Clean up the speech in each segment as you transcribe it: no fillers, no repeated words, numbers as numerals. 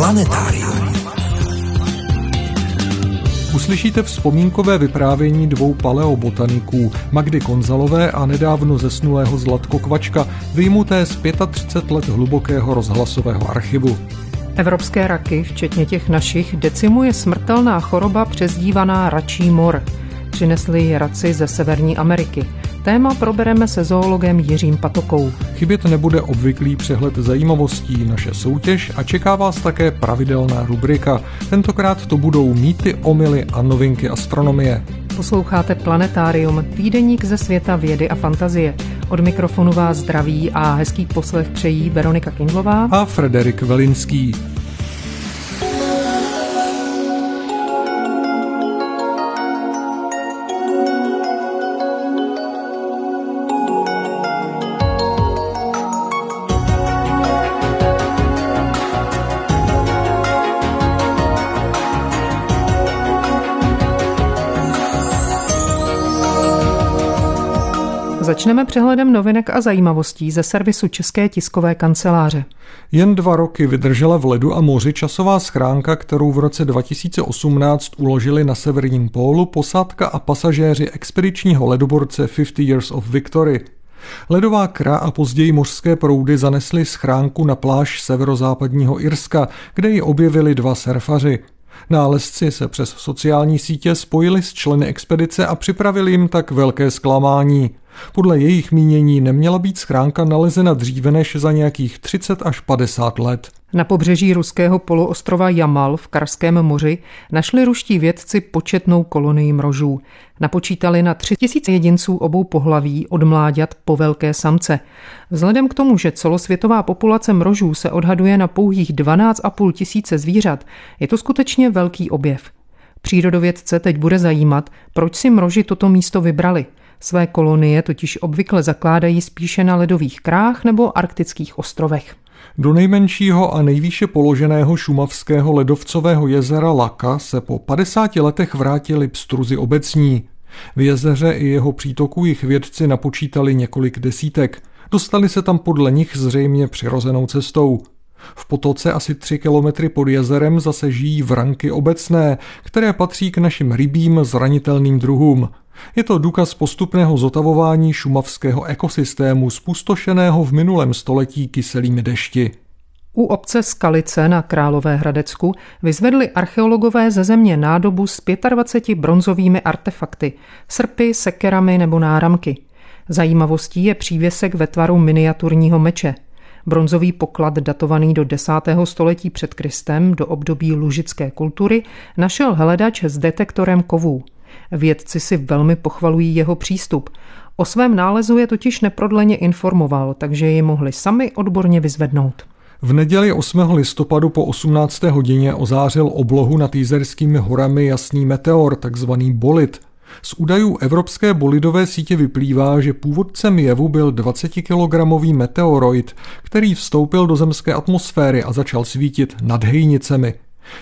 Planetárium. Uslyšíte vzpomínkové vyprávění dvou paleobotaniků, Magdy Konzalové a nedávno zesnulého Zlatko Kvačka, vyjmuté z 35 let hlubokého rozhlasového archivu. Evropské raky, včetně těch našich, decimuje smrtelná choroba přezdívaná račí mor. Přinesli ji raci ze Severní Ameriky. Téma probereme se zoologem Jiřím Patokou. Chybět nebude obvyklý přehled zajímavostí, naše soutěž a čeká vás také pravidelná rubrika. Tentokrát to budou mýty, omyly a novinky astronomie. Posloucháte Planetárium, týdeník ze světa vědy a fantazie. Od mikrofonu vás zdraví a hezký poslech přejí Veronika Kindlová a Frederik Velinský. Začneme přehledem novinek a zajímavostí ze servisu České tiskové kanceláře. Jen 2 roky vydržela v ledu a moři časová schránka, kterou v roce 2018 uložili na severním pólu posádka a pasažéři expedičního ledoborce 50 Years of Victory. Ledová kra a později mořské proudy zanesly schránku na pláž severozápadního Irska, kde ji objevili 2 surfaři. Nálezci se přes sociální sítě spojili s členy expedice a připravili jim tak velké zklamání. Podle jejich mínění neměla být schránka nalezena dříve než za nějakých 30 až 50 let. Na pobřeží ruského poloostrova Jamal v Karském moři našli ruští vědci početnou kolonii mrožů. Napočítali na 3000 jedinců obou pohlaví od mláďat po velké samce. Vzhledem k tomu, že celosvětová populace mrožů se odhaduje na pouhých 12,5 tisíce zvířat, je to skutečně velký objev. Přírodovědce teď bude zajímat, proč si mroži toto místo vybrali. Své kolonie totiž obvykle zakládají spíše na ledových krách nebo arktických ostrovech. Do nejmenšího a nejvýše položeného šumavského ledovcového jezera Laka se po 50 letech vrátili pstruzy obecní. V jezeře i jeho přítoku jich vědci napočítali několik desítek. Dostali se tam podle nich zřejmě přirozenou cestou. V potoce asi 3 kilometry pod jezerem zase žijí vranky obecné, které patří k našim rybím zranitelným druhům. Je to důkaz postupného zotavování šumavského ekosystému, zpustošeného v minulém století kyselými dešti. U obce Skalice na Královéhradecku vyzvedli archeologové ze země nádobu s 25 bronzovými artefakty, srpy, sekerami nebo náramky. Zajímavostí je přívěsek ve tvaru miniaturního meče. Bronzový poklad datovaný do 10. století před Kristem do období lužické kultury našel hledač s detektorem kovů. Vědci si velmi pochvalují jeho přístup. O svém nálezu je totiž neprodleně informoval, takže ji mohli sami odborně vyzvednout. V neděli 8. listopadu po 18. hodině ozářil oblohu nad Jizerskými horami jasný meteor, takzvaný bolid. Z údajů Evropské bolidové sítě vyplývá, že původcem jevu byl 20-kilogramový meteoroid, který vstoupil do zemské atmosféry a začal svítit nad Hejnicemi.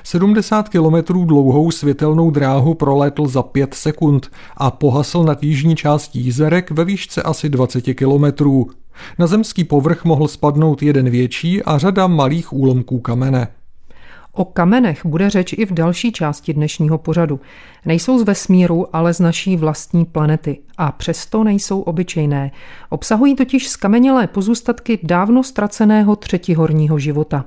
70 kilometrů dlouhou světelnou dráhu prolétl za 5 sekund a pohasl nad jižní částí Jizerek ve výšce asi 20 kilometrů. Na zemský povrch mohl spadnout jeden větší a řada malých úlomků kamene. O kamenech bude řeč i v další části dnešního pořadu. Nejsou z vesmíru, ale z naší vlastní planety. A přesto nejsou obyčejné. Obsahují totiž skamenělé pozůstatky dávno ztraceného třetihorního života.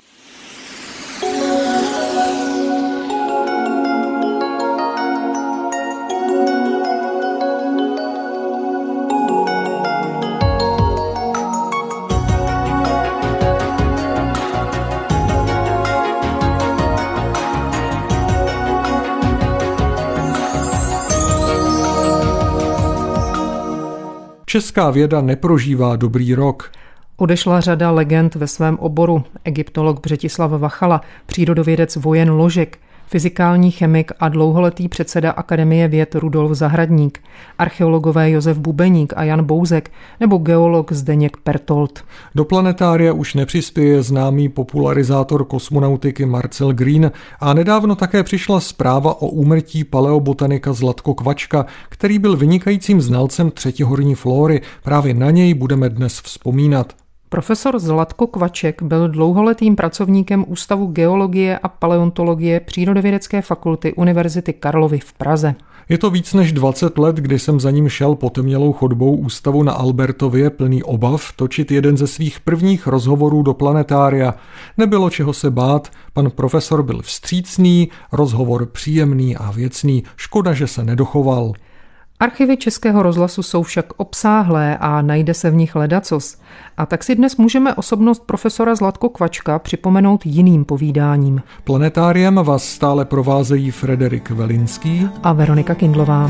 Česká věda neprožívá dobrý rok. Odešla řada legend ve svém oboru. Egyptolog Břetislav Vachala, přírodovědec Vojen Ložek, fyzikální chemik a dlouholetý předseda Akademie věd Rudolf Zahradník, archeologové Josef Bubeník a Jan Bouzek nebo geolog Zdeněk Pertold. Do planetária už nepřispěje známý popularizátor kosmonautiky Marcel Green a nedávno také přišla zpráva o úmrtí paleobotanika Zlatko Kvačka, který byl vynikajícím znalcem třetihorní flóry. Právě na něj budeme dnes vzpomínat. Profesor Zlatko Kvaček byl dlouholetým pracovníkem Ústavu geologie a paleontologie Přírodovědecké fakulty Univerzity Karlovy v Praze. Je to víc než 20 let, kdy jsem za ním šel potemnělou chodbou ústavu na Albertově plný obav točit jeden ze svých prvních rozhovorů do planetária. Nebylo čeho se bát, pan profesor byl vstřícný, rozhovor příjemný a věcný, škoda, že se nedochoval. Archivy Českého rozhlasu jsou však obsáhlé a najde se v nich ledacos. A tak si dnes můžeme osobnost profesora Zlatko Kvačka připomenout jiným povídáním. Planetáriem vás stále provázejí Frederik Velinský a Veronika Kindlová.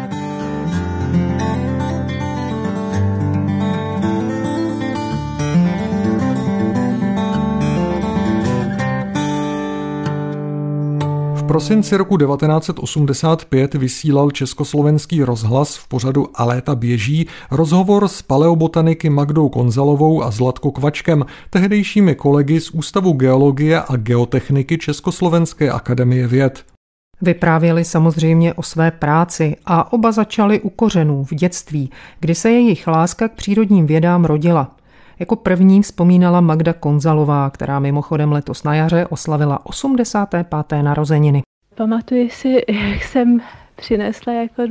V prosinci roku 1985 vysílal Československý rozhlas v pořadu A léta běží rozhovor s paleobotaniky Magdou Konzalovou a Zlatko Kvačkem, tehdejšími kolegy z Ústavu geologie a geotechniky Československé akademie věd. Vyprávěli samozřejmě o své práci a oba začali u kořenů v dětství, kdy se jejich láska k přírodním vědám rodila. Jako první vzpomínala Magda Konzalová, která mimochodem letos na jaře oslavila 85. narozeniny. Pamatuji si, jak jsem přinesla jako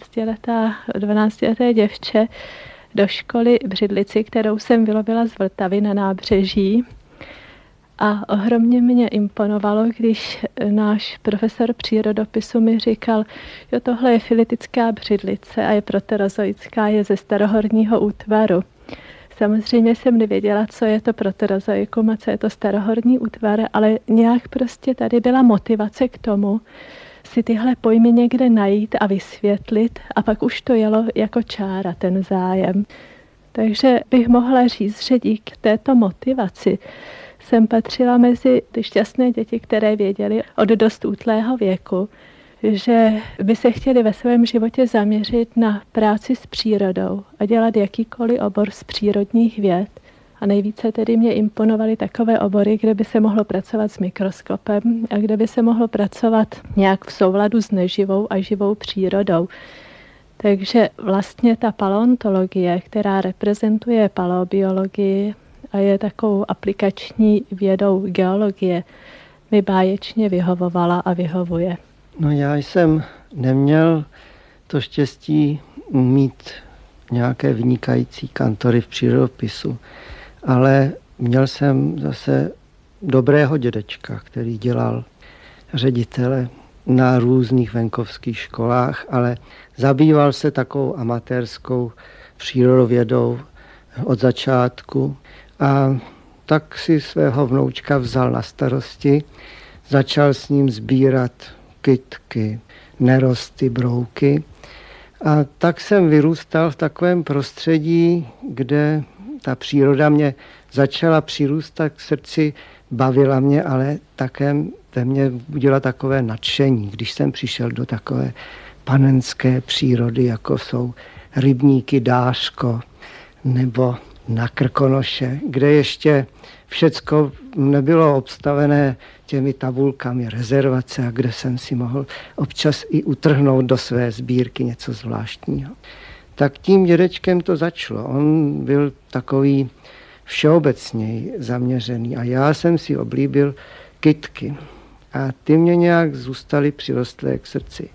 12leté děvče do školy břidlici, kterou jsem vylovila z Vltavy na nábřeží. A ohromně mě imponovalo, když náš profesor přírodopisu mi říkal, jo, tohle je filitická břidlice a je proterozoická, je ze starohorního útvaru. Samozřejmě jsem nevěděla, co je to proterozoikum a co je to starohorní útvar, ale nějak prostě tady byla motivace k tomu, si tyhle pojmy někde najít a vysvětlit a pak už to jelo jako čára, ten zájem. Takže bych mohla říct, že díky této motivaci jsem patřila mezi ty šťastné děti, které věděly od dost útlého věku, že by se chtěli ve svém životě zaměřit na práci s přírodou a dělat jakýkoliv obor z přírodních věd. A nejvíce tedy mě imponovaly takové obory, kde by se mohlo pracovat s mikroskopem a kde by se mohlo pracovat nějak v souladu s neživou a živou přírodou. Takže vlastně ta paleontologie, která reprezentuje paleobiologii a je takovou aplikační vědou geologie, mi báječně vyhovovala a vyhovuje. No já jsem neměl to štěstí mít nějaké vynikající kantory v přírodopisu, ale měl jsem zase dobrého dědečka, který dělal ředitele na různých venkovských školách, ale zabýval se takovou amatérskou přírodovědou od začátku a tak si svého vnoučka vzal na starosti, začal s ním sbírat kytky, nerosty, brouky. A tak jsem vyrůstal v takovém prostředí, kde ta příroda mě začala přirůstat k srdci, bavila mě, ale také ve mně budila takové nadšení, když jsem přišel do takové panenské přírody, jako jsou rybníky Dáško nebo na Krkonoše, kde ještě všecko nebylo obstavené těmi tabulkami rezervace a kde jsem si mohl občas i utrhnout do své sbírky něco zvláštního. Tak tím dědečkem to začalo. On byl takový všeobecněji zaměřený a já jsem si oblíbil kytky a ty mě nějak zůstaly přirostlé k srdci.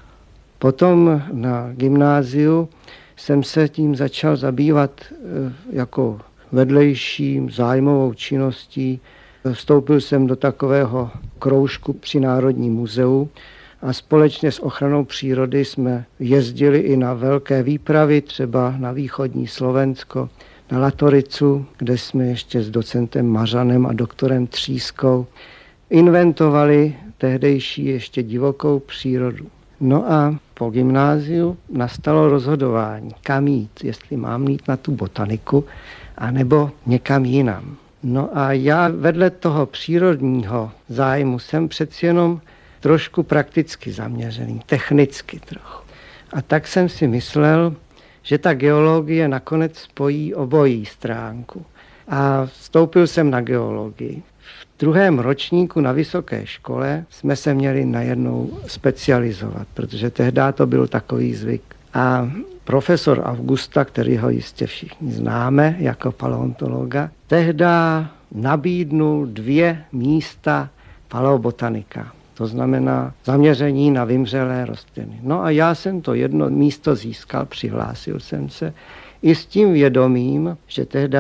Potom na gymnáziu jsem se tím začal zabývat jako vedlejším zájmovou činností. Vstoupil jsem do takového kroužku při Národním muzeu a společně s ochranou přírody jsme jezdili i na velké výpravy, třeba na východní Slovensko, na Latoricu, kde jsme ještě s docentem Mařanem a doktorem Třískou inventovali tehdejší ještě divokou přírodu. No a po gymnáziu nastalo rozhodování, kam jít, jestli mám jít na tu botaniku, anebo někam jinam. No a já vedle toho přírodního zájmu jsem přeci jenom trošku prakticky zaměřený, technicky trochu. A tak jsem si myslel, že ta geologie nakonec spojí obojí stránku. A vstoupil jsem na geologii. V druhém ročníku na vysoké škole jsme se měli najednou specializovat, protože tehdy to byl takový zvyk. A profesor Augusta, který ho jistě všichni známe jako paleontologa, tehdy nabídnul 2 místa paleobotanika. To znamená zaměření na vymřelé rostliny. No a já jsem to jedno místo získal, přihlásil jsem se i s tím vědomím, že tehdy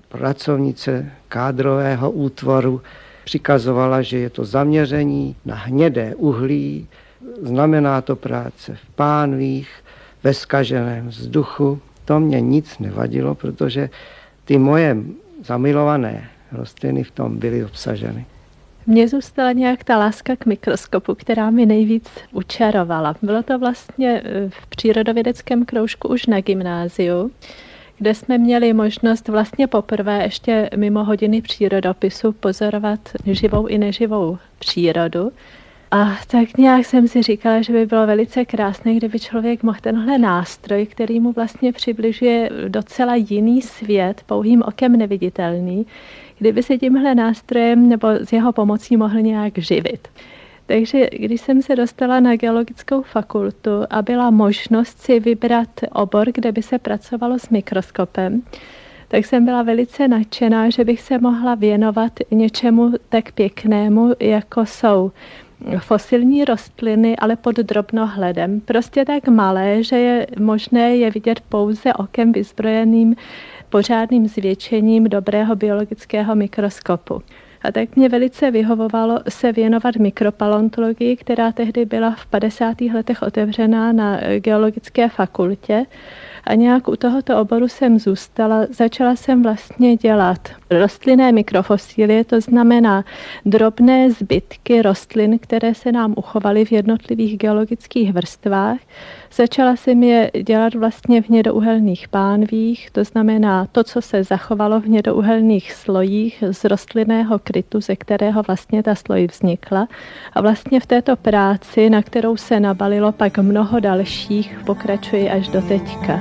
pracovnice kádrového útvaru přikazovala, že je to zaměření na hnědé uhlí, znamená to práce v pánvích, ve zkaženém vzduchu. To mě nic nevadilo, protože ty moje zamilované rostliny v tom byly obsaženy. Mně zůstala nějak ta láska k mikroskopu, která mi nejvíc učarovala. Bylo to vlastně v přírodovědeckém kroužku už na gymnáziu, kde jsme měli možnost vlastně poprvé ještě mimo hodiny přírodopisu pozorovat živou i neživou přírodu. A tak nějak jsem si říkala, že by bylo velice krásné, kdyby člověk mohl tenhle nástroj, který mu vlastně přibližuje docela jiný svět, pouhým okem neviditelný, kdyby se tímhle nástrojem nebo s jeho pomocí mohl nějak živit. Takže když jsem se dostala na geologickou fakultu a byla možnost si vybrat obor, kde by se pracovalo s mikroskopem, tak jsem byla velice nadšená, že bych se mohla věnovat něčemu tak pěknému, jako jsou fosilní rostliny, ale pod drobnohledem. Prostě tak malé, že je možné je vidět pouze okem vyzbrojeným pořádným zvětšením dobrého biologického mikroskopu. A tak mě velice vyhovovalo se věnovat mikropaleontologii, která tehdy byla v 50. letech otevřená na geologické fakultě. A nějak u tohoto oboru jsem zůstala. Začala jsem vlastně dělat rostlinné mikrofosílie, to znamená drobné zbytky rostlin, které se nám uchovaly v jednotlivých geologických vrstvách. Začala jsem je dělat vlastně v hnědouhelných pánvích, to znamená to, co se zachovalo v hnědouhelných slojích z rostlinného krytu, ze kterého vlastně ta sloj vznikla. A vlastně v této práci, na kterou se nabalilo pak mnoho dalších, pokračuji až do teďka.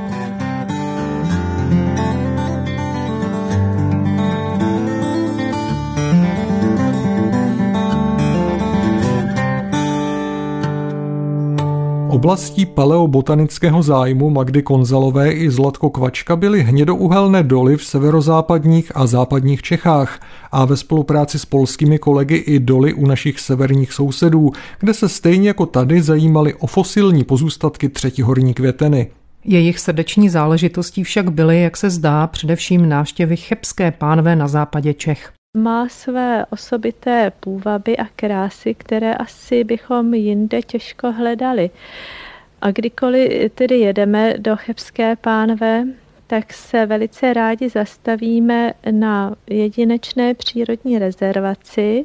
Oblastí paleobotanického zájmu Magdy Konzalové i Zlatko Kvačka byly hnědouhelné doly v severozápadních a západních Čechách a ve spolupráci s polskými kolegy i doly u našich severních sousedů, kde se stejně jako tady zajímali o fosilní pozůstatky třetihorní květeny. Jejich srdeční záležitostí však byly, jak se zdá, především návštěvy chebské pánve na západě Čech. Má své osobité půvaby a krásy, které asi bychom jinde těžko hledali. A kdykoliv tedy jedeme do chebské pánve, tak se velice rádi zastavíme na jedinečné přírodní rezervaci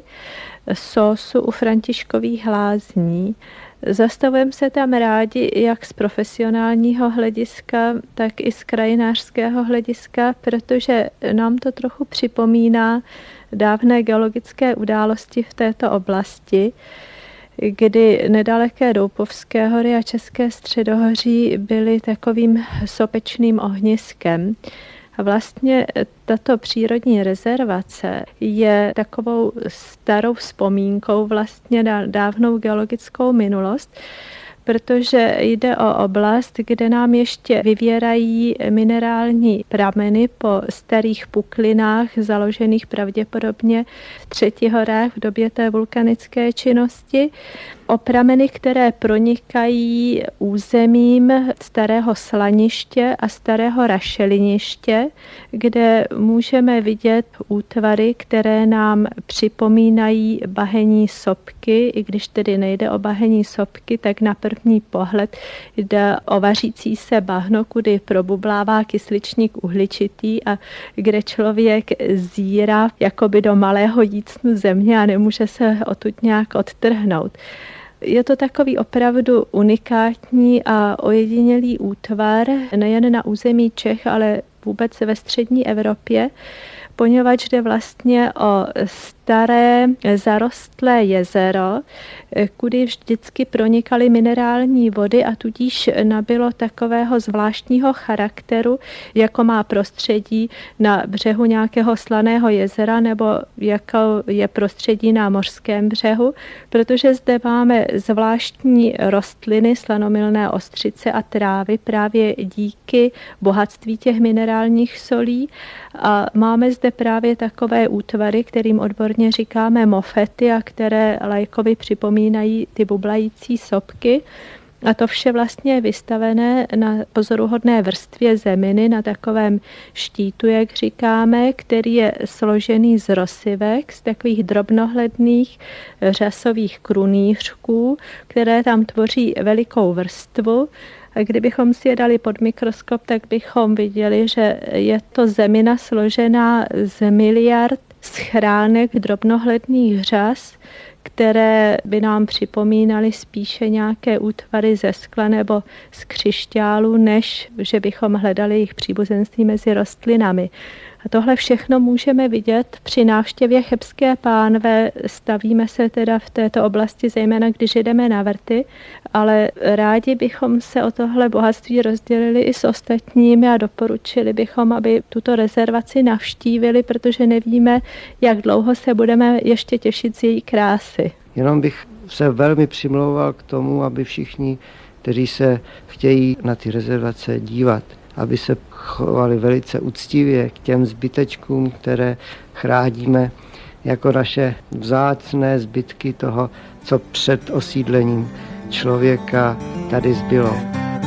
Sósu u Františkových lázní. Zastavujeme se tam rádi jak z profesionálního hlediska, tak i z krajinářského hlediska, protože nám to trochu připomíná dávné geologické události v této oblasti, kdy nedaleké Doupovské hory a České středohoří byly takovým sopečným ohniskem. A vlastně tato přírodní rezervace je takovou starou vzpomínkou vlastně na dávnou geologickou minulost, protože jde o oblast, kde nám ještě vyvěrají minerální prameny po starých puklinách, založených pravděpodobně v Třetihorách v době té vulkanické činnosti. O prameny, které pronikají územím starého slaniště a starého rašeliniště, kde můžeme vidět útvary, které nám připomínají bahenní sopky, i když tedy nejde o bahenní sopky, tak na první pohled jde o vařící se bahno, kudy probublává kysličník uhličitý a kde člověk zírá jakoby do malého jícnu země a nemůže se odtud nějak odtrhnout. Je to takový opravdu unikátní a ojedinělý útvar, nejen na území Čech, ale vůbec ve střední Evropě, poněvadž jde vlastně o staré zarostlé jezero, kudy vždycky pronikaly minerální vody a tudíž nabylo takového zvláštního charakteru, jako má prostředí na břehu nějakého slaného jezera nebo jako je prostředí na mořském břehu, protože zde máme zvláštní rostliny, slanomilné ostřice a trávy právě díky bohatství těch minerálních solí a máme zde právě takové útvary, kterým odborně říkáme mofety a které laikovi připomínají ty bublající sopky. A to vše vlastně je vystavené na pozoruhodné vrstvě zeminy, na takovém štítu, jak říkáme, který je složený z rosivek, z takových drobnohledných řasových krunýřků, které tam tvoří velikou vrstvu. A kdybychom si je dali pod mikroskop, tak bychom viděli, že je to zemina složená z miliard schránek drobnohledných řas, které by nám připomínaly spíše nějaké útvary ze skla nebo z křišťálu, než že bychom hledali jejich příbuzenství mezi rostlinami. A tohle všechno můžeme vidět při návštěvě Chebské pánve. Stavíme se teda v této oblasti, zejména když jdeme na vrty, ale rádi bychom se o tohle bohatství rozdělili i s ostatními a doporučili bychom, aby tuto rezervaci navštívili, protože nevíme, jak dlouho se budeme ještě těšit z její krásy. Jenom bych se velmi přimlouval k tomu, aby všichni, kteří se chtějí na ty rezervace dívat, aby se chovali velice uctivě k těm zbytečkům, které chráníme jako naše vzácné zbytky toho, co před osídlením člověka tady zbylo.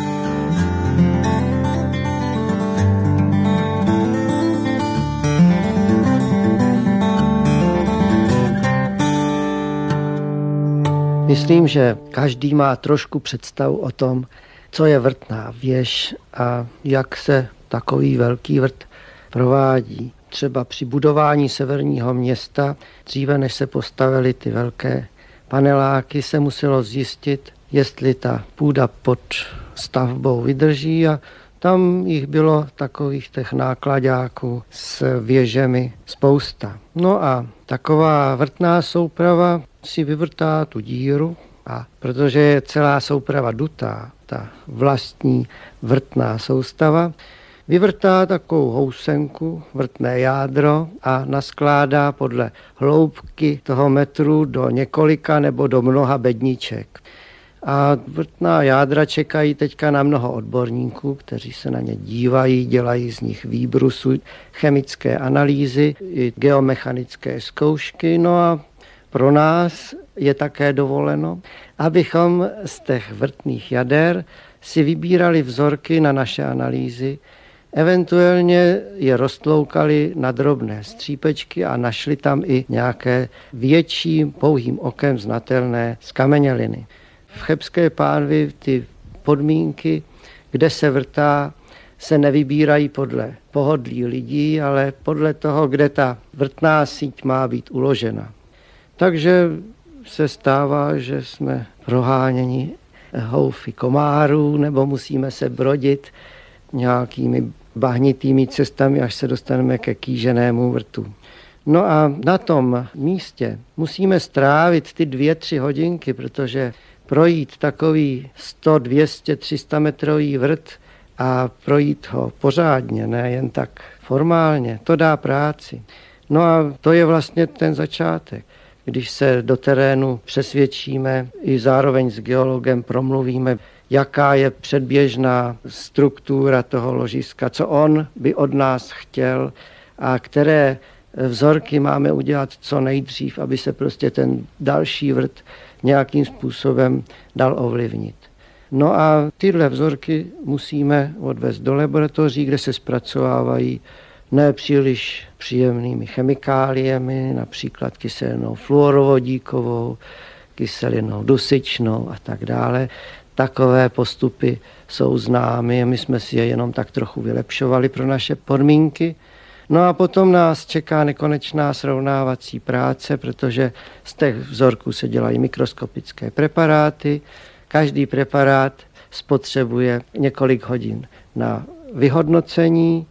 Myslím, že každý má trošku představu o tom, co je vrtná věž a jak se takový velký vrt provádí. Třeba při budování severního města, dříve než se postavily ty velké paneláky, se muselo zjistit, jestli ta půda pod stavbou vydrží a tam jich bylo takových těch nákladáků s věžemi spousta. No a taková vrtná souprava si vyvrtá tu díru a protože je celá souprava dutá, ta vlastní vrtná soustava, vyvrtá takovou housenku, vrtné jádro a naskládá podle hloubky toho metru do několika nebo do mnoha bedniček. A vrtná jádra čekají teďka na mnoho odborníků, kteří se na ně dívají, dělají z nich výbrusu, chemické analýzy, i geomechanické zkoušky. No a pro nás je také dovoleno, abychom z těch vrtných jader si vybírali vzorky na naše analýzy, eventuálně je roztloukali na drobné střípečky a našli tam i nějaké větší pouhým okem znatelné skameněliny. V Chebské pánvi ty podmínky, kde se vrtá, se nevybírají podle pohodlí lidí, ale podle toho, kde ta vrtná síť má být uložena. Takže se stává, že jsme proháněni houfy komárů nebo musíme se brodit nějakými bahnitými cestami, až se dostaneme ke kýženému vrtu. No a na tom místě musíme strávit ty 2-3 hodinky, protože projít takový 100, 200, 300 metrový vrt a projít ho pořádně, ne jen tak formálně, to dá práci. No a to je vlastně ten začátek. Když se do terénu přesvědčíme, i zároveň s geologem promluvíme, jaká je předběžná struktura toho ložiska, co on by od nás chtěl a které vzorky máme udělat co nejdřív, aby se prostě ten další vrt nějakým způsobem dal ovlivnit. No a tyhle vzorky musíme odvést do laboratoří, kde se zpracovávají nepříliš příjemnými chemikáliemi, například kyselinou fluorovodíkovou, kyselinou dusičnou a tak dále. Takové postupy jsou známy a my jsme si je jenom tak trochu vylepšovali pro naše podmínky. No a potom nás čeká nekonečná srovnávací práce, protože z těch vzorků se dělají mikroskopické preparáty. Každý preparát spotřebuje několik hodin na vyhodnocení.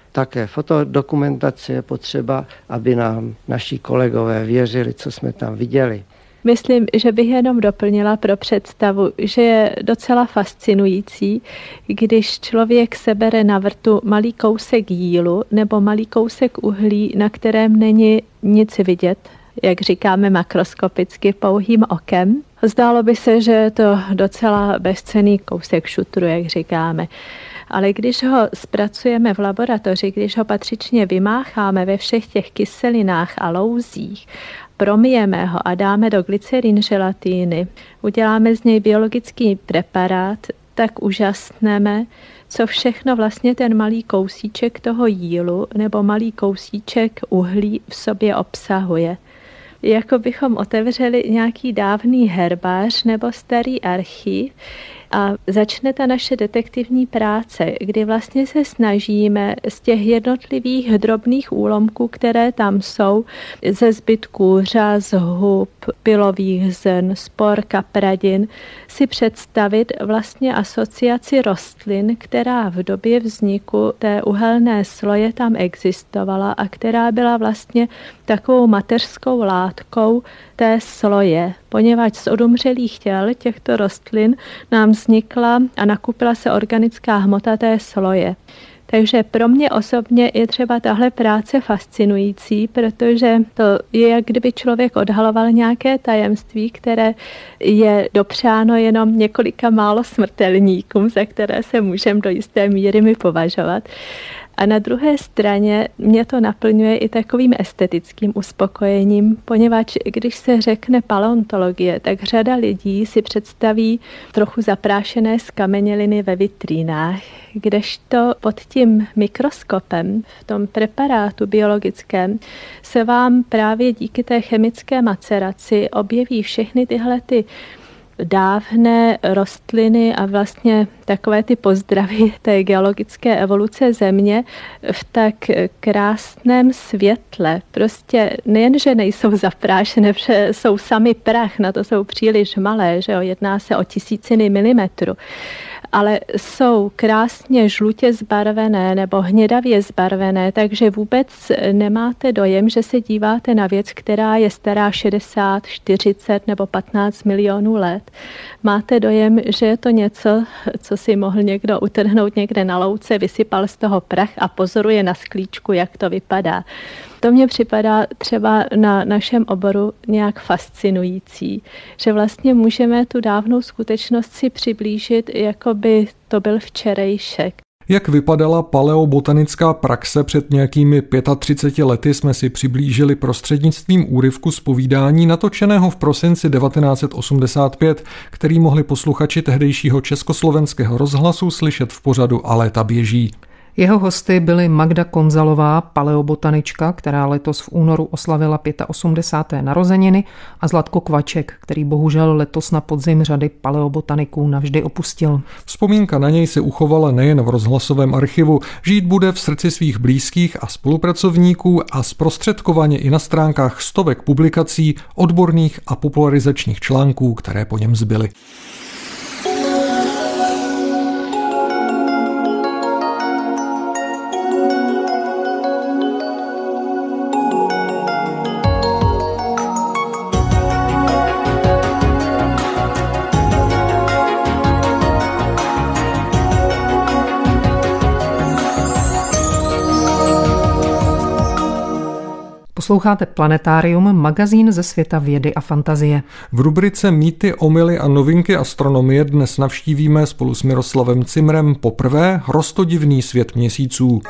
také fotodokumentace je potřeba, aby nám naši kolegové věřili, co jsme tam viděli. Myslím, že bych jenom doplnila pro představu, že je docela fascinující, když člověk sebere na vrtu malý kousek jílu nebo malý kousek uhlí, na kterém není nic vidět, jak říkáme makroskopicky, pouhým okem. Zdálo by se, že je to docela bezcenný kousek šutru, jak říkáme. Ale když ho zpracujeme v laboratoři, když ho patřičně vymácháme ve všech těch kyselinách a louzích, promijeme ho a dáme do glycerin želatíny, uděláme z něj biologický preparát, tak úžasneme, co všechno vlastně ten malý kousíček toho jílu nebo malý kousíček uhlí v sobě obsahuje. Jako bychom otevřeli nějaký dávný herbář nebo starý archiv a začne ta naše detektivní práce, kdy vlastně se snažíme z těch jednotlivých drobných úlomků, které tam jsou, ze zbytků řas, hub, pylových zrn, spor, kapradin, si představit vlastně asociaci rostlin, která v době vzniku té uhelné sloje tam existovala a která byla vlastně takovou mateřskou látkou té sloje, poněvadž z odumřelých těl těchto rostlin nám vznikla a nakupila se organická hmota té sloje. Takže pro mě osobně je třeba tahle práce fascinující, protože to je, jak kdyby člověk odhaloval nějaké tajemství, které je dopřáno jenom několika málo smrtelníkům, za které se můžeme do jisté míry my považovat. A na druhé straně mě to naplňuje i takovým estetickým uspokojením, poněvadž když se řekne paleontologie, tak řada lidí si představí trochu zaprášené skameněliny ve vitrínách, kdežto pod tím mikroskopem v tom preparátu biologickém se vám právě díky té chemické maceraci objeví všechny tyhle ty dávné rostliny a vlastně takové ty pozdravy té geologické evoluce země v tak krásném světle. Prostě nejenže nejsou zaprášené, protože jsou sami prach, na to jsou příliš malé, že jo, jedná se o tisíciny milimetru, ale jsou krásně žlutě zbarvené nebo hnědavě zbarvené, takže vůbec nemáte dojem, že se díváte na věc, která je stará 60, 40 nebo 15 milionů let. Máte dojem, že je to něco, co si mohl někdo utrhnout někde na louce, vysypal z toho prach a pozoruje na sklíčku, jak to vypadá. To mně připadá třeba na našem oboru nějak fascinující, že vlastně můžeme tu dávnou skutečnost si přiblížit, jako by to byl včerejšek. Jak vypadala paleobotanická praxe před nějakými 35 lety, jsme si přiblížili prostřednictvím úryvku z povídání natočeného v prosinci 1985, který mohli posluchači tehdejšího Československého rozhlasu slyšet v pořadu A léta běží. Jeho hosty byly Magda Konzalová, paleobotanička, která letos v únoru oslavila 85. narozeniny, a Zlatko Kvaček, který bohužel letos na podzim řady paleobotaniků navždy opustil. Vzpomínka na něj se uchovala nejen v rozhlasovém archivu, žít bude v srdci svých blízkých a spolupracovníků a zprostředkovaně i na stránkách stovek publikací, odborných a popularizačních článků, které po něm zbyly. Posloucháte Planetárium, magazín ze světa vědy a fantazie. V rubrice Mýty, omyly a novinky astronomie dnes navštívíme spolu s Miroslavem Cimrem poprvé roztodivný svět měsíců.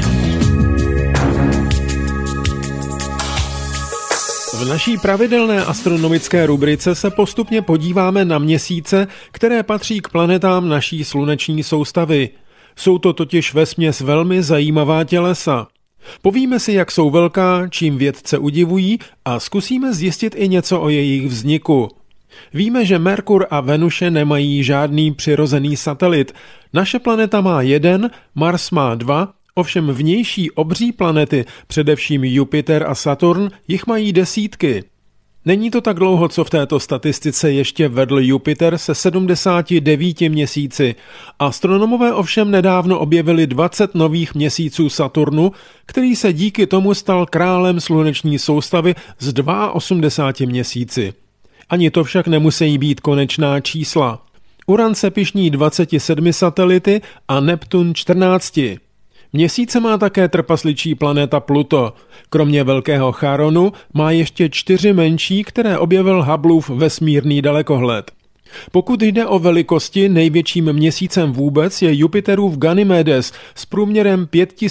V naší pravidelné astronomické rubrice se postupně podíváme na měsíce, které patří k planetám naší sluneční soustavy. Jsou to totiž vesměs velmi zajímavá tělesa. Povíme si, jak jsou velká, čím vědce udivují, a zkusíme zjistit i něco o jejich vzniku. Víme, že Merkur a Venuše nemají žádný přirozený satelit. Naše planeta má jeden, Mars má dva, ovšem vnější obří planety, především Jupiter a Saturn, jich mají desítky. Není to tak dlouho, co v této statistice ještě vedl Jupiter se 79 měsíci. Astronomové ovšem nedávno objevili 20 nových měsíců Saturnu, který se díky tomu stal králem sluneční soustavy s 82 měsíci. Ani to však nemusí být konečná čísla. Uran se pyšní 27 satelity a Neptun 14. Měsíce má také trpasličí planeta Pluto. Kromě Velkého Charonu má ještě 4 menší, které objevil Hubbleův vesmírný dalekohled. Pokud jde o velikosti, největším měsícem vůbec je Jupiterův Ganymedes s průměrem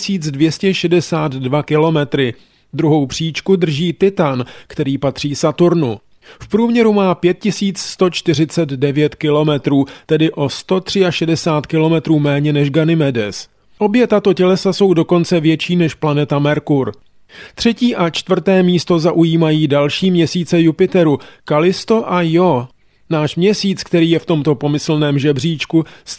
5262 km. Druhou příčku drží Titan, který patří Saturnu. V průměru má 5149 km, tedy o 163 km méně než Ganymedes. Obě tato tělesa jsou dokonce větší než planeta Merkur. 3. a 4. místo zaujímají další měsíce Jupiteru, Kallisto a Io. Náš měsíc, který je v tomto pomyslném žebříčku s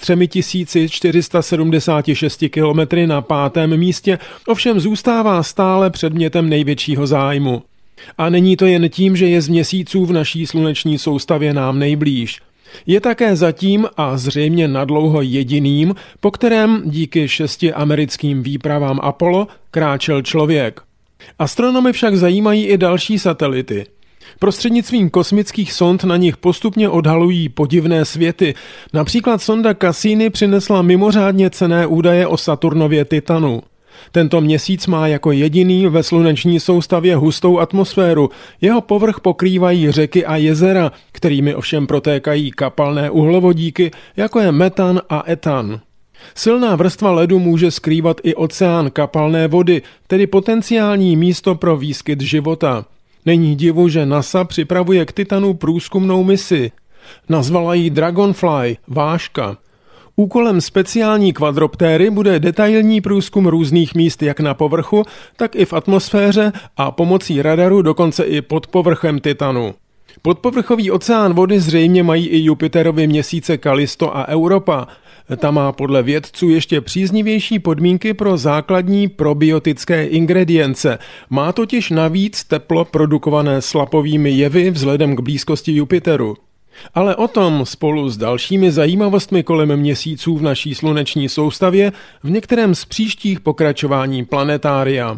3476 km na 5. místě, ovšem zůstává stále předmětem největšího zájmu. A není to jen tím, že je z měsíců v naší sluneční soustavě nám nejblíž. Je také zatím a zřejmě nadlouho jediným, po kterém díky 6 americkým výpravám Apollo kráčel člověk. Astronomy však zajímají i další satelity. Prostřednictvím kosmických sond na nich postupně odhalují podivné světy. Například sonda Cassini přinesla mimořádně cenné údaje o Saturnově Titanu. Tento měsíc má jako jediný ve sluneční soustavě hustou atmosféru. Jeho povrch pokrývají řeky a jezera, kterými ovšem protékají kapalné uhlovodíky, jako je metan a etan. Silná vrstva ledu může skrývat i oceán kapalné vody, tedy potenciální místo pro výskyt života. Není divu, že NASA připravuje k Titanu průzkumnou misi. Nazvala ji Dragonfly, váška. Úkolem speciální kvadroptéry bude detailní průzkum různých míst jak na povrchu, tak i v atmosféře a pomocí radaru dokonce i pod povrchem Titanu. Podpovrchový oceán vody zřejmě mají i Jupiterovy měsíce Kallisto a Europa. Ta má podle vědců ještě příznivější podmínky pro základní probiotické ingredience. Má totiž navíc teplo produkované slapovými jevy vzhledem k blízkosti Jupiteru. Ale o tom spolu s dalšími zajímavostmi kolem měsíců v naší sluneční soustavě v některém z příštích pokračování Planetária.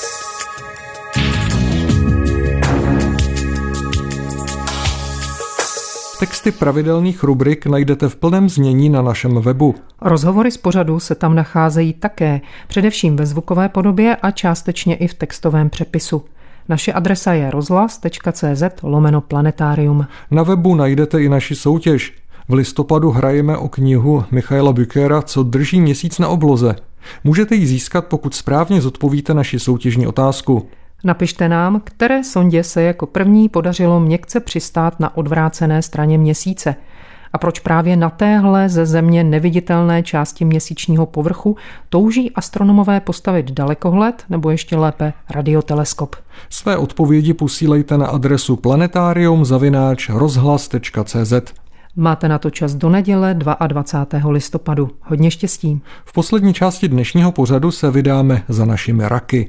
Texty pravidelných rubrik najdete v plném znění na našem webu. Rozhovory z pořadu se tam nacházejí také, především ve zvukové podobě a částečně i v textovém přepisu. Naše adresa je rozhlas.cz/planetarium. Na webu najdete i naši soutěž. V listopadu hrajeme o knihu Michaela Bückera Co drží měsíc na obloze. Můžete ji získat, pokud správně zodpovíte naši soutěžní otázku. Napište nám, které sondě se jako první podařilo měkce přistát na odvrácené straně měsíce a proč právě na téhle ze Země neviditelné části měsíčního povrchu touží astronomové postavit dalekohled nebo ještě lépe radioteleskop. Své odpovědi posílejte na adresu planetarium@rozhlas.cz. Máte na to čas do neděle 22. listopadu. Hodně štěstí. V poslední části dnešního pořadu se vydáme za našimi raky.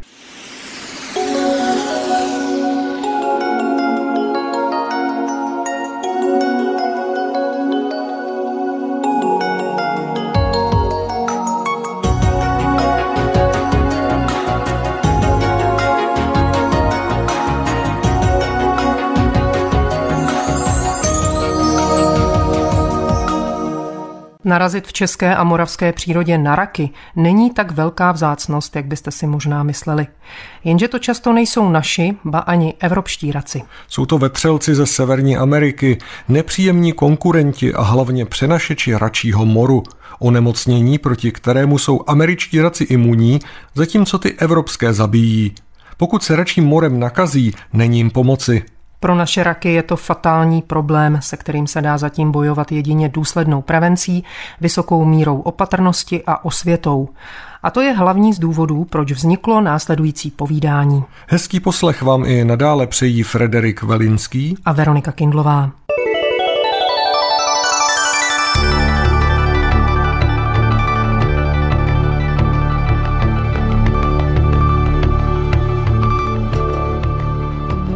Narazit v české a moravské přírodě na raky není tak velká vzácnost, jak byste si možná mysleli. Jenže to často nejsou naši, ba ani evropští raci. Jsou to vetřelci ze Severní Ameriky, nepříjemní konkurenti a hlavně přenašeči račího moru. Onemocnění, proti kterému jsou američtí raci imunní, zatímco ty evropské zabíjí. Pokud se račím morem nakazí, není jim pomoci. Pro naše raky je to fatální problém, se kterým se dá zatím bojovat jedině důslednou prevencí, vysokou mírou opatrnosti a osvětou. A to je hlavní z důvodů, proč vzniklo následující povídání. Hezký poslech vám i nadále přejí Frederik Velinský a Veronika Kindlová.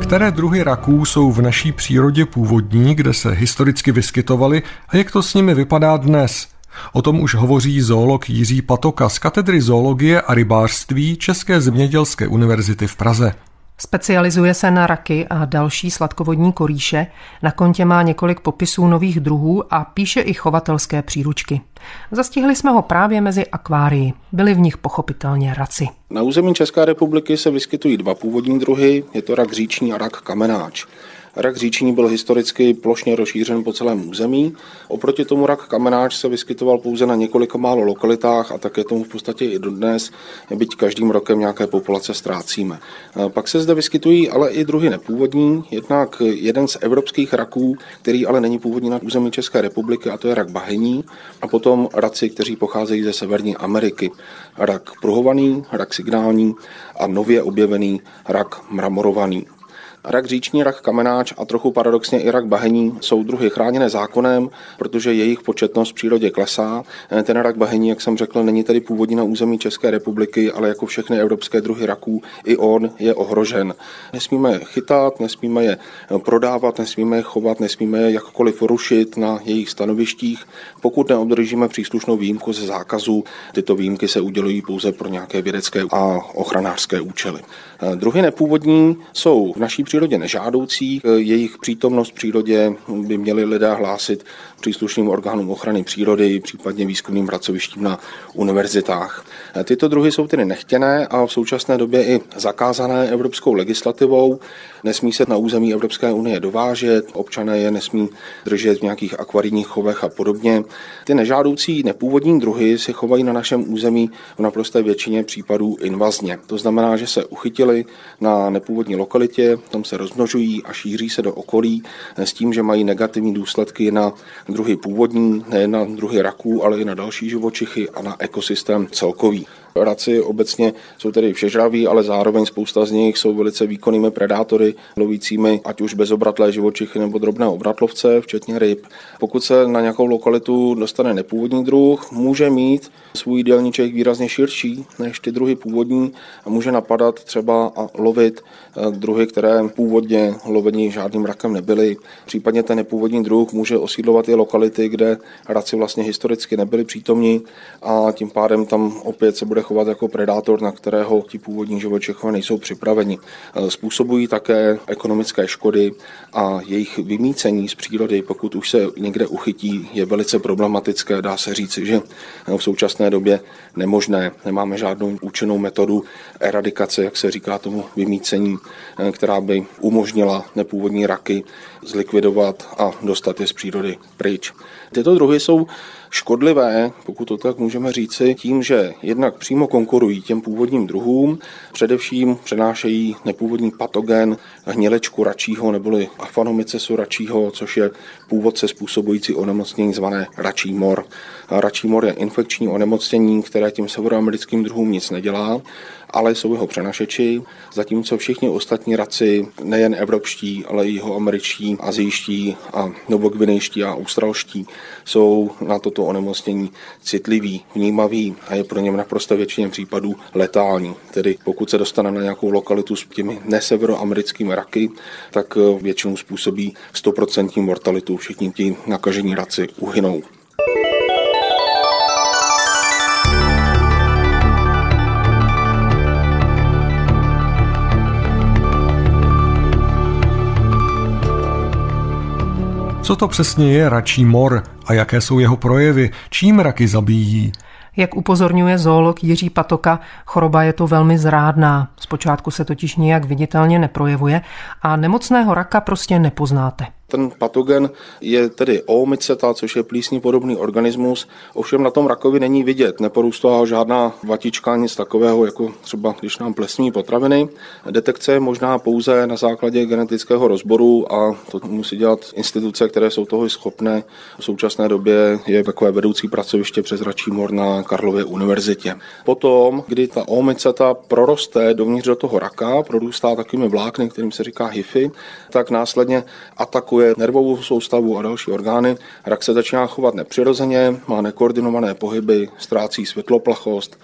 Které druhy raků jsou v naší přírodě původní, kde se historicky vyskytovaly a jak to s nimi vypadá dnes? O tom už hovoří zoolog Jiří Patoka z katedry zoologie a rybářství České zemědělské univerzity v Praze. Specializuje se na raky a další sladkovodní korýše, na kontě má několik popisů nových druhů a píše i chovatelské příručky. Zastihli jsme ho právě mezi akvárii. Byli v nich pochopitelně raci. Na území České republiky se vyskytují dva původní druhy, je to rak říční a rak kamenáč. Rak říční byl historicky plošně rozšířen po celém území. Oproti tomu rak kamenáč se vyskytoval pouze na několika málo lokalitách a tak je tomu v podstatě i dodnes, byť každým rokem nějaké populace ztrácíme. Pak se zde vyskytují ale i druhy nepůvodní, jednak jeden z evropských raků, který ale není původní na území České republiky, a to je rak bahenní, a potom raci, kteří pocházejí ze Severní Ameriky. Rak pruhovaný, rak signální a nově objevený rak mramorovaný. Rak říční, rak kamenáč a trochu paradoxně i rak bahenní jsou druhy chráněné zákonem, protože jejich početnost v přírodě klesá. Ten rak bahenní, jak jsem řekl, není tedy původní na území České republiky, ale jako všechny evropské druhy raků, i on je ohrožen. Nesmíme je chytat, nesmíme je prodávat, nesmíme je chovat, nesmíme je jakkoliv rušit na jejich stanovištích. Pokud neobdržíme příslušnou výjimku ze zákazu, tyto výjimky se udělují pouze pro nějaké vědecké a ochranářské účely. Druhy nepůvodní jsou v naší přírodě nežádoucí, jejich přítomnost v přírodě by měli lidé hlásit příslušným orgánům ochrany přírody, případně výzkumným pracovištím na univerzitách. Tyto druhy jsou tedy nechtěné a v současné době i zakázané evropskou legislativou. Nesmí se na území Evropské unie dovážet, občané je nesmí držet v nějakých akvarijních chovech a podobně. Ty nežádoucí nepůvodní druhy se chovají na našem území v naprosté většině případů invazně. To znamená, že se uchytili na nepůvodní lokalitě, tam se rozmnožují a šíří se do okolí s tím, že mají negativní důsledky na druhy původní, nejen na druhy raků, ale i na další živočichy a na ekosystém celkový. Raci obecně jsou tedy všežraví, ale zároveň spousta z nich jsou velice výkonnými predátory, lovícími ať už bezobratlé živočichy nebo drobné obratlovce, včetně ryb. Pokud se na nějakou lokalitu dostane nepůvodní druh, může mít svůj jídelníček výrazně širší než ty druhy původní a může napadat třeba a lovit druhy, které původně loveni žádným rakem nebyly. Případně ten nepůvodní druh může osídlovat i lokality, kde raci vlastně historicky nebyli přítomní a tím pádem tam opět se bude chovat jako predátor, na kterého ti původní živočichové nejsou připraveni. Způsobují také ekonomické škody a jejich vymýcení z přírody, pokud už se někde uchytí, je velice problematické. Dá se říci, že v současné době nemožné. Nemáme žádnou účinnou metodu eradikace, jak se říká tomu vymýcení, která by umožnila nepůvodní raky zlikvidovat a dostat je z přírody pryč. Tyto druhy jsou škodlivé, pokud to tak můžeme říci, tím, že jednak přímo konkurují těm původním druhům, především přenášejí nepůvodní patogen hnilečku račího neboli Aphanomycesu račího, což je původce způsobující onemocnění zvané račí mor. Račí mor je infekční onemocnění, které těm severoamerickým druhům nic nedělá, ale jsou jeho přenašeči, zatímco všichni ostatní raci, nejen evropští, ale i jihoameričtí, asijští a novogvinejští a australští, jsou na toto onemocnění citliví, vnímaví a je pro ně v naprosto většině případů letální. Tedy pokud se dostane na nějakou lokalitu s těmi neseveroamerickými raky, tak většinou způsobí 100% mortalitu. Všichni ti nakažení raci uhynou. Co to přesně je račí mor a jaké jsou jeho projevy, čím raky zabíjí? Jak upozorňuje zoolog Jiří Patoka, choroba je to velmi zrádná. Zpočátku se totiž nijak viditelně neprojevuje a nemocného raka prostě nepoznáte. Ten patogen je tedy Oomyceta, což je plísní podobný organismus, ovšem na tom rakovi není vidět, neporůstá žádná vatička, nic takového, jako třeba když nám plesní potraviny. Detekce je možná pouze na základě genetického rozboru a to musí dělat instituce, které jsou toho schopné. V současné době je takové vedoucí pracoviště přes račí mor na Karlově univerzitě. Potom, kdy ta Oomyceta proroste dovnitř do toho raka, prorůstá takovými vlákny, kterým se říká hyfy, tak následně atakuje nervovou soustavu a další orgány. Rak se začíná chovat nepřirozeně, má nekoordinované pohyby, ztrácí světloplachost,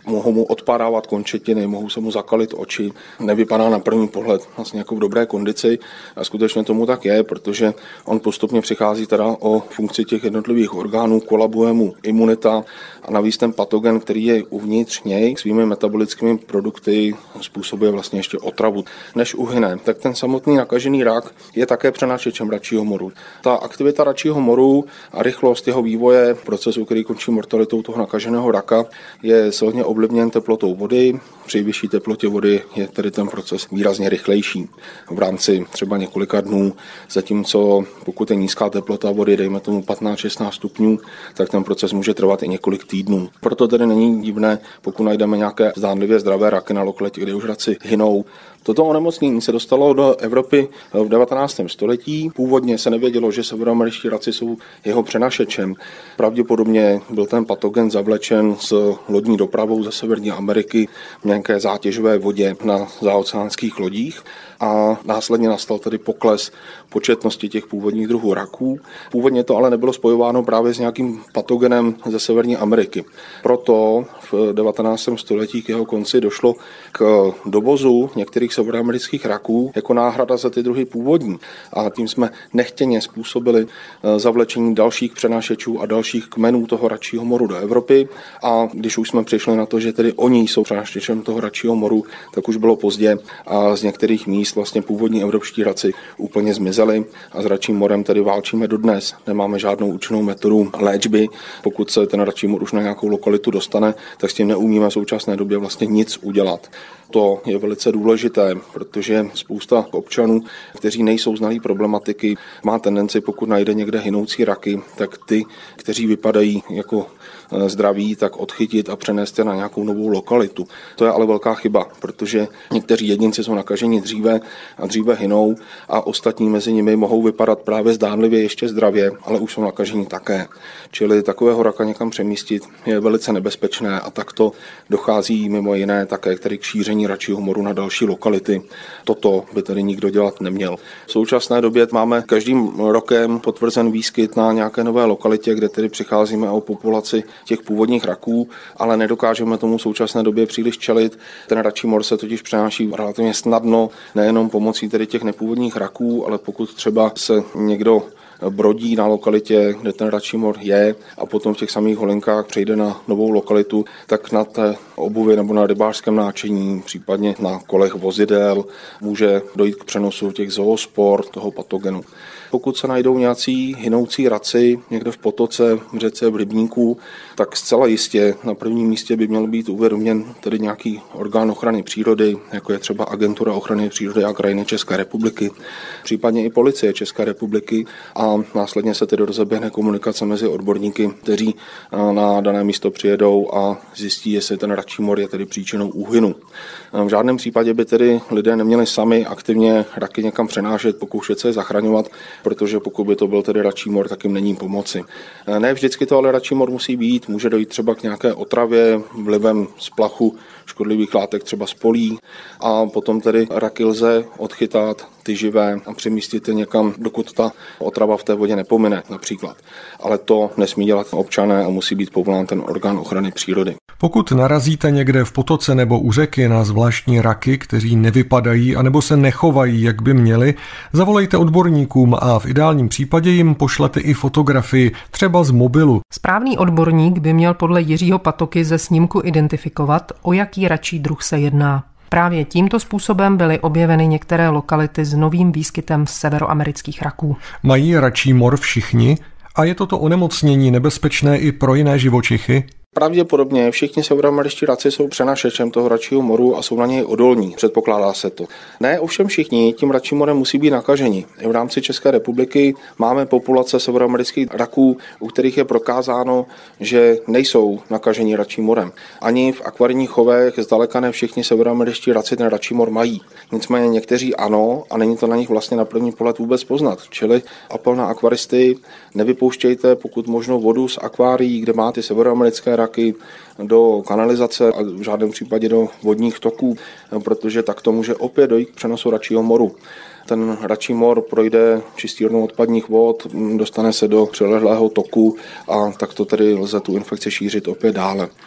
mohou mu odpadávat končetiny, mohou se mu zakalit oči. Nevypadá na první pohled vlastně jako v dobré kondici a skutečně tomu tak je, protože on postupně přichází teda o funkci těch jednotlivých orgánů, kolabuje mu imunita a navíc ten patogen, který je uvnitř něj, svými metabolickými produkty způsobuje vlastně ještě otravu. Než uhyne, tak ten samotný nakažený rak je také přenášečem račího moru. Ta aktivita račího moru a rychlost jeho vývoje, procesu, který končí mortalitou toho nakaženého raka, je silně ovlivněn teplotou vody. Při vyšší teplotě vody je tedy ten proces výrazně rychlejší v rámci třeba několika dnů, zatímco pokud je nízká teplota vody, dejme tomu 15-16 stupňů, tak ten proces může trvat i několik týdnů. Proto tedy není divné, pokud najdeme nějaké zdánlivě zdravé raky na lokalitě, kde už raci hynou. Toto onemocnění se dostalo do Evropy v 19. století. Původně se nevědělo, že severoameričtí raci jsou jeho přenašečem. Pravděpodobně byl ten patogen zavlečen s lodní dopravou ze Severní Ameriky v nějaké zátěžové vodě na záoceánských lodích a následně nastal tedy pokles početnosti těch původních druhů raků. Původně to ale nebylo spojováno právě s nějakým patogenem ze Severní Ameriky. Proto v 19. století k jeho konci došlo k dovozu některých severoamerických raků jako náhrada za ty druhy původní. A tím jsme nechtěně způsobili zavlečení dalších přenášečů a dalších kmenů toho račího moru do Evropy. A když už jsme přišli na to, že tedy oni jsou přenášečem toho račího moru, tak už bylo pozdě a z některých míst vlastně původní evropští raci úplně zmizeli a s račím morem tedy válčíme dodnes. Nemáme žádnou účinnou metodu léčby. Pokud se ten račí mor už na nějakou lokalitu dostane, tak s tím neumíme v současné době vlastně nic udělat. To je velice důležité, protože spousta občanů, kteří nejsou znalí problematiky, má tendenci, pokud najde někde hynoucí raky, tak ty, kteří vypadají jako zdraví, tak odchytit a přenést je na nějakou novou lokalitu. To je ale velká chyba, protože někteří jedinci jsou nakaženi dříve a dříve hynou a ostatní mezi nimi mohou vypadat právě zdánlivě ještě zdravě, ale už jsou nakaženi také. Čili takového raka někam přemístit je velice nebezpečné a takto dochází mimo jiné také k šíření račího moru na další lokality. Toto by tedy nikdo dělat neměl. V současné době máme každým rokem potvrzen výskyt na nějaké nové lokalitě, kde tedy přicházíme o populaci těch původních raků, ale nedokážeme tomu v současné době příliš čelit. Ten račí mor se totiž přenáší relativně snadno, nejenom pomocí tedy těch nepůvodních raků, ale pokud třeba se někdo brodí na lokalitě, kde ten račí mor je a potom v těch samých holinkách přejde na novou lokalitu, tak na té obuvi nebo na rybářském náčiní, případně na kolech vozidel může dojít k přenosu těch zoospor, toho patogenu. Pokud se najdou nějací hynoucí raci někde v potoce, v řece, v rybníku, tak zcela jistě na prvním místě by měl být uvědoměn tedy nějaký orgán ochrany přírody, jako je třeba Agentura ochrany přírody a krajiny České republiky, případně i Policie České republiky a následně se tedy rozeběhne komunikace mezi odborníky, kteří na dané místo přijedou a zjistí, jestli ten račí mor je tedy příčinou úhynu. V žádném případě by tedy lidé neměli sami aktivně raky někam přenášet, pokoušet se je zachraňovat, protože pokud by to byl tedy račí mor, tak jim není pomoci. Ne vždycky to ale račí mor musí být, může dojít třeba k nějaké otravě vlivem splachu škodlivých látek, třeba z polí a potom tedy raky lze odchytat ty živé a přemístit je někam, dokud ta otrava v té vodě nepomine například. Ale to nesmí dělat občané a musí být povolán ten orgán ochrany přírody. Pokud narazíte někde v potoce nebo u řeky na zvláštní raky, kteří nevypadají anebo se nechovají, jak by měli, zavolejte odborníkům a v ideálním případě jim pošlete i fotografii, třeba z mobilu. Správný odborník by měl podle Jiřího Patoky ze snímku identifikovat, o jaký račí druh se jedná. Právě tímto způsobem byly objeveny některé lokality s novým výskytem severoamerických raků. Mají račí mor všichni? A je toto onemocnění nebezpečné i pro jiné živočichy? Pravděpodobně všichni severoameričtí raci jsou přenašečem toho račího moru a jsou na něj odolní, předpokládá se to. Ne, ovšem všichni tím račím morem musí být nakaženi. I v rámci České republiky máme populace severoamerických raků, u kterých je prokázáno, že nejsou nakaženi račím morem. Ani v akvarijních chovech zdaleka ne všichni severoameričtí raci ten račí mor mají. Nicméně někteří ano a není to na nich vlastně na první pohled vůbec poznat. Čili apel na akvaristy, nevypouštějte pokud možno vodu z akvárií, kde má ty severoamerické raky, do kanalizace a v žádném případě do vodních toků, protože tak to může opět dojít k přenosu račího moru. Ten račí mor projde čistírnou odpadních vod, dostane se do přilehlého toku a tak to tedy lze tu infekci šířit opět dále.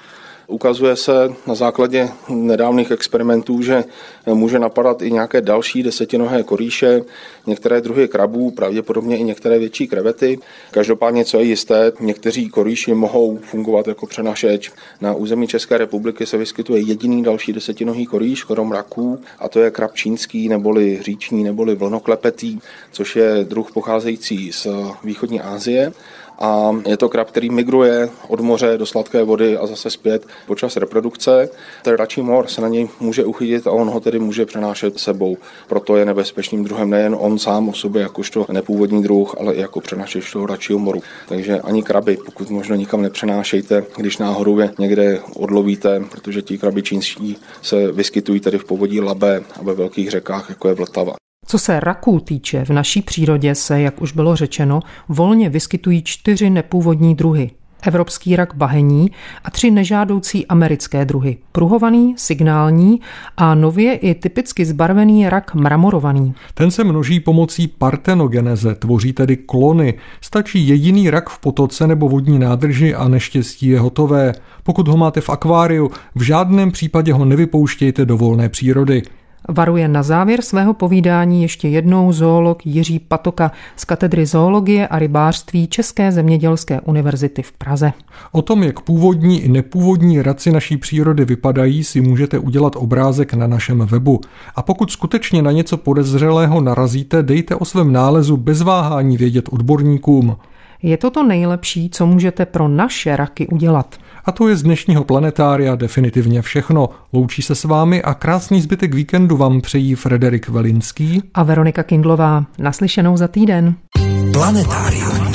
Ukazuje se na základě nedávných experimentů, že může napadat i nějaké další desetinohé korýše, některé druhy krabů, pravděpodobně i některé větší krevety. Každopádně, co je jisté, někteří korýši mohou fungovat jako přenašeč. Na území České republiky se vyskytuje jediný další desetinohý korýš, krom raků, a to je krab čínský, neboli říční, neboli vlnoklepetý, což je druh pocházející z východní Asie. A je to krab, který migruje od moře do sladké vody a zase zpět počas reprodukce. Ten račí mor se na něj může uchytit a on ho tedy může přenášet sebou. Proto je nebezpečným druhem nejen on sám o sobě jakožto nepůvodní druh, ale i jako přenášeč toho račího moru. Takže ani kraby, pokud možno nikam nepřenášejte, když náhodou je někde odlovíte, protože ti krabi čínští se vyskytují tedy v povodí Labe a ve velkých řekách, jako je Vltava. Co se raků týče, v naší přírodě se, jak už bylo řečeno, volně vyskytují 4 nepůvodní druhy. Evropský rak bahenní a 3 nežádoucí americké druhy. Pruhovaný, signální a nově i typicky zbarvený rak mramorovaný. Ten se množí pomocí partenogeneze, tvoří tedy klony. Stačí jediný rak v potoce nebo vodní nádrži a neštěstí je hotové. Pokud ho máte v akváriu, v žádném případě ho nevypouštějte do volné přírody. Varuje na závěr svého povídání ještě jednou zoolog Jiří Patoka z katedry zoologie a rybářství České zemědělské univerzity v Praze. O tom, jak původní i nepůvodní raci naší přírody vypadají, si můžete udělat obrázek na našem webu. A pokud skutečně na něco podezřelého narazíte, dejte o svém nálezu bez váhání vědět odborníkům. Je to nejlepší, co můžete pro naše raky udělat. A to je z dnešního Planetária definitivně všechno. Loučí se s vámi a krásný zbytek víkendu vám přejí Frederik Velinský a Veronika Kindlová. Naslyšenou za týden. Planetárium.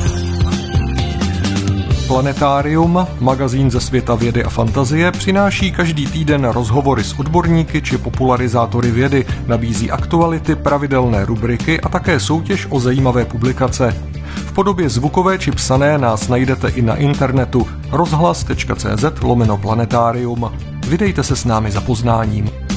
Planetárium, magazín ze světa vědy a fantazie, přináší každý týden rozhovory s odborníky či popularizátory vědy, nabízí aktuality, pravidelné rubriky a také soutěž o zajímavé publikace. V podobě zvukové či psané nás najdete i na internetu rozhlas.cz/planetarium. Vydejte se s námi za poznáním.